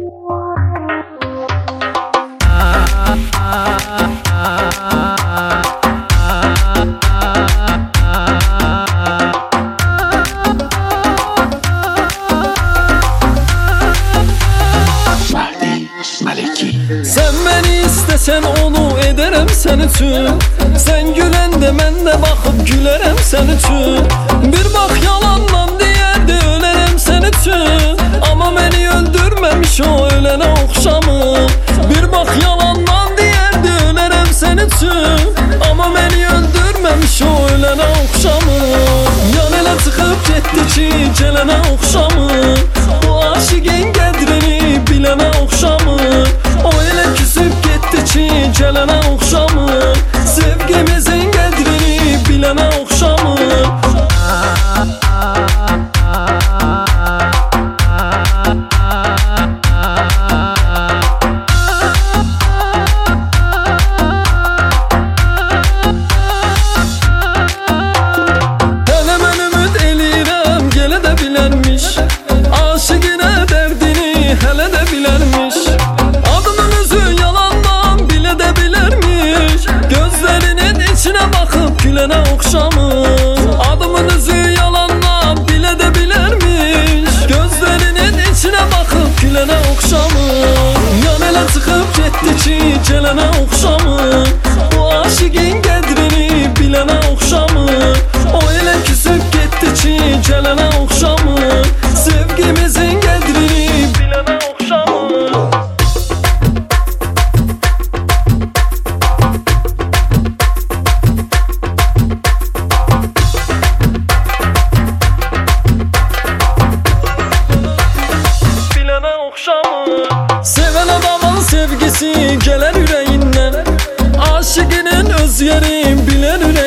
Sen beni istesen onu ederim sen üçün. Sen gülende ben de bakıp gülerim sen üçün. Bir bak yalandan diyerdi ölerim sen üçün. Ama beni öldürmemiş o ölene okşamı. Bir bak yalandan diyerdi ölerim sen üçün. Ama beni öldürmemiş o ölene okşamı. Yan ele çıkıp gitti ki gelene okşamı. Bu aşıqın qədrini bilene okşamı. O elə küsüb getdi ki gələnə oxşamır. Sevgimizin qədrini bilənə oxşamır. Hələ mən ümid eləyirəm gələ də bilərmiş. Aşıqına dərdini hələ də bilərmiş. Gülene okşamır. Adımın özü yalandan bile de bilermiş. Gözlerinin içine bakıp gülene okşamır. Yan ele çıkıp gitti ki gelene okşamır. Bu aşıqın qədrini bilene okşamır. O elə küsüp gitti ki gelene okşamır. Sevgimizin qədrini bilene okşamır. Seven adamın sevgisi gelir yüreğinden. Aşıqının öz yeri bilen yüreğinden.